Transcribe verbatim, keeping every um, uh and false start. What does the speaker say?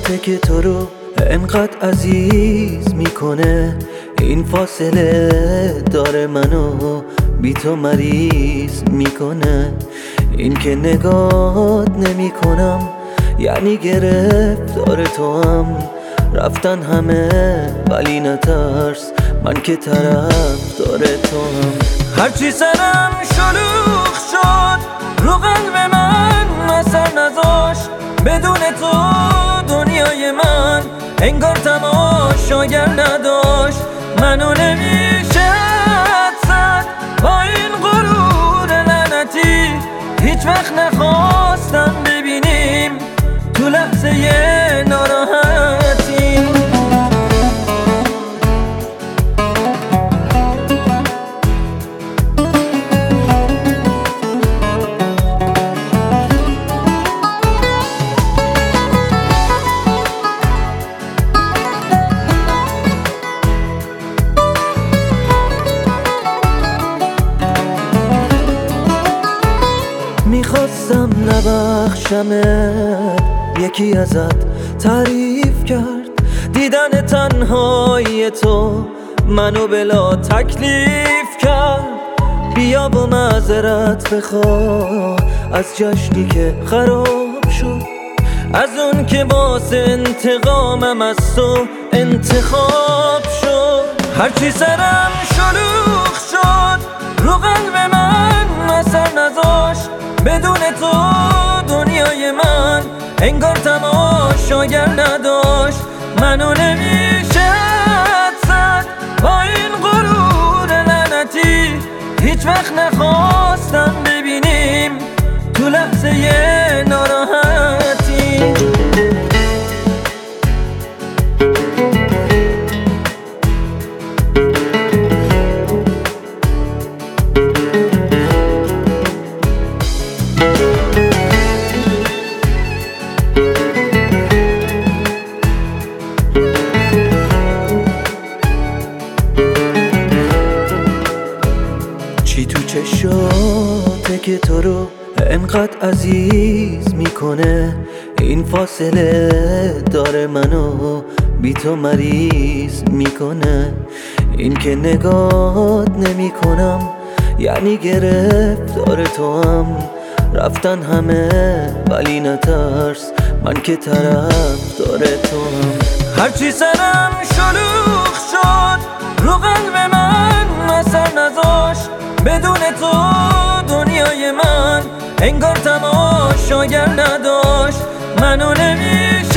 شاته که تو رو انقدر عزیز میکنه، این فاصله داره منو بی تو مریض میکنه. این که نگات نمی کنم یعنی گرفتار تو هم، رفتن همه ولی نترس من که طرف داره تو هم. هرچی سرم شلوغ شد رو قلب من اثر نذاشت، بدون تو دنیای من انگار تماشاگر نداشت. منو نمیشه حدست با این غرور لعنتی، هیچ وقت نخواستم ببینیم تو لحظه ناراحتی. میخواستم نبخشمت، یکی ازت تعریف کرد دیدن تنهای تو منو بلا تکلیف کرد. بیا با معذرت بخواه از جشنی که خراب شد، از اون که باعث انتقامم از تو انتخاب شد. هرچی سرم شلوغ شد رو قلب من اثر نذاشت، بدون تو دنیای من انگار تماشاگر نداشت. منو نمیشه حدست با این غرور لعنتی، هیچ وقت نخواستم ببینیم تو لحظه ناراحتی. چی تو چشاته که تو رو انقدر عزیز میکنه، این فاصله داره منو بی تو مریض میکنه. این که نگات نمی کنم یعنی گرفتار تو هم، رفتن همه ولی نترس من که طرف داره تو هم. هرچی سرم شلوغ شد رو قلب من اثر نذاشت، بدون تو دنیای من انگار تماشاگر نداشت. منو نمیشه